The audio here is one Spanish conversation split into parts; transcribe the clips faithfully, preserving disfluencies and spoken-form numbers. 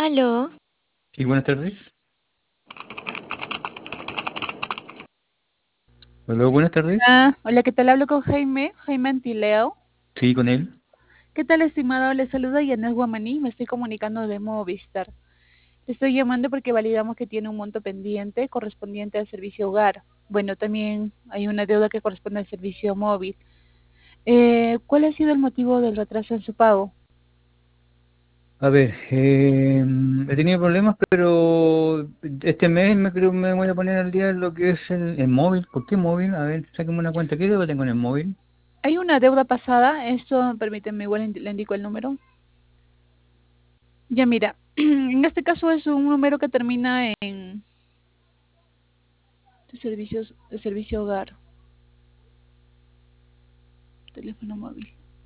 Aló. Sí, buenas tardes. Hola, buenas tardes. Ah, hola, ¿qué tal? Hablo con Jaime, Jaime Antileo. Sí, con él. ¿Qué tal, estimado? Le saluda Yanel Guamaní, me estoy comunicando de Movistar. Le estoy llamando porque validamos que tiene un monto pendiente correspondiente al servicio hogar. Bueno, también hay una deuda que corresponde al servicio móvil. Eh, ¿Cuál ha sido el motivo del retraso en su pago? A ver, eh, he tenido problemas, pero este mes me creo me voy a poner al día en lo que es el, el móvil. ¿Por qué móvil? A ver, sáqueme una cuenta. ¿Qué deuda tengo en el móvil? Hay una deuda pasada, esto, permíteme, igual indi- le indico el número. Ya mira, en este caso es un número que termina en de servicios, de servicio hogar, teléfono móvil.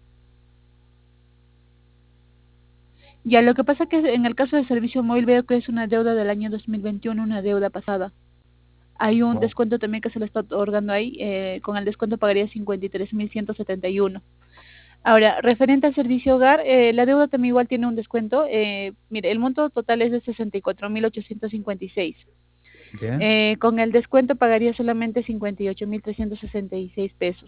Ya, lo que pasa es que en el caso del servicio móvil veo que es una deuda del año dos mil veintiuno, una deuda pasada. Hay un Wow. descuento también que se le está otorgando ahí, eh, con el descuento pagaría cincuenta y tres mil ciento setenta y uno. Ahora, referente al servicio hogar, eh, la deuda también igual tiene un descuento. Eh, mire, el monto total es de sesenta y cuatro mil ochocientos cincuenta y seis. ¿Ya? Eh, con el descuento pagaría solamente cincuenta y ocho mil trescientos sesenta y seis pesos.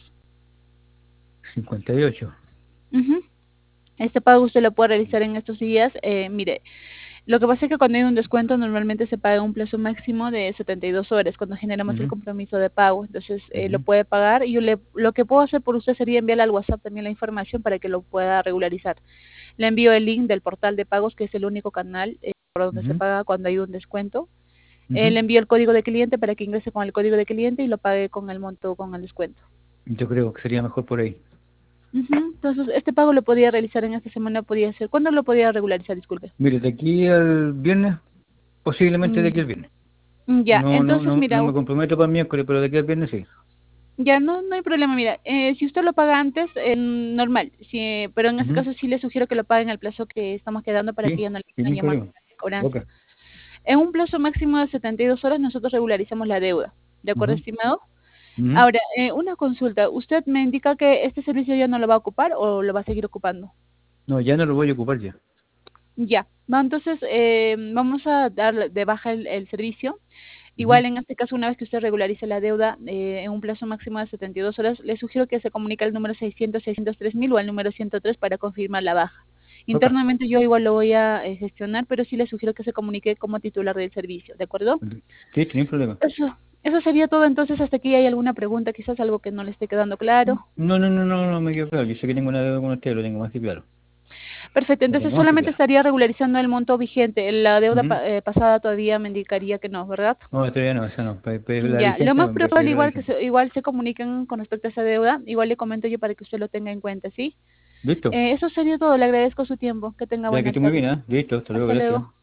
cincuenta y ocho. Ujú. Este pago usted lo puede realizar en estos días. Eh, mire, lo que pasa es que cuando hay un descuento normalmente se paga un plazo máximo de setenta y dos horas cuando generamos el Ujú, compromiso de pago. Entonces eh, lo ujú, puede pagar y yo le, lo que puedo hacer por usted sería enviarle al WhatsApp también la información para que lo pueda regularizar. Le envío el link del portal de pagos, que es el único canal eh, por donde se ujú, paga cuando hay un descuento. Eh, ujú. le envío el código de cliente para que ingrese con el código de cliente y lo pague con el monto, con el descuento. Yo creo que sería mejor por ahí. Ujú. Entonces, este pago lo podía realizar en esta semana, podía ser. ¿Cuándo lo podía regularizar? Disculpe. Mire, de aquí al viernes, posiblemente de Mm, aquí al viernes. ya, No, no, entonces no, no mira, me comprometo para el miércoles, pero de aquí al viernes sí. ya no, no hay problema, mira, eh, si usted lo paga antes, eh, normal, sí, eh, pero en este Ujú. caso sí le sugiero que lo pague en el plazo que estamos quedando para que Sí, ya no le sin puedan ningún llamar problema. de cobranza. Ok. En un plazo máximo de setenta y dos horas nosotros regularizamos la deuda, ¿de acuerdo, Ujú, estimado? ujú. Ahora, eh, una consulta, ¿usted me indica que este servicio ya no lo va a ocupar o lo va a seguir ocupando? No, ya no lo voy a ocupar ya. Ya, no, entonces eh, vamos a dar de baja el, el servicio. Ujú. Igual en este caso, una vez que usted regularice la deuda eh, en un plazo máximo de setenta y dos horas, le sugiero que se comunique al número seiscientos, seiscientos tres mil o al número ciento tres para confirmar la baja. Ok. Internamente yo igual lo voy a eh, gestionar, pero sí le sugiero que se comunique como titular del servicio, ¿de acuerdo? Sí, sin problema. Eso, eso sería todo. Entonces, hasta aquí hay alguna pregunta, quizás algo que no le esté quedando claro. No, no, no, no, no me quedo claro. Yo sé que tengo una deuda con usted, lo tengo más que claro. Perfecto, Lo entonces tengo más que solamente claro. estaría regularizando el monto vigente. La deuda Ujú. pa- eh, pasada todavía me indicaría que no, ¿verdad? No, todavía no, esa no. Pe- pe- la Ya, lo vigente, más voy a seguir probable la igual que vigente. se, igual se comuniquen con respecto a esa deuda, igual le comento yo para que usted lo tenga en cuenta, ¿sí? ¿Listo? Eh, eso sería todo, le agradezco su tiempo, que tenga Ya que buenas estoy muy tardes. bien, ¿eh? Listo, hasta luego, Hasta gracias. luego.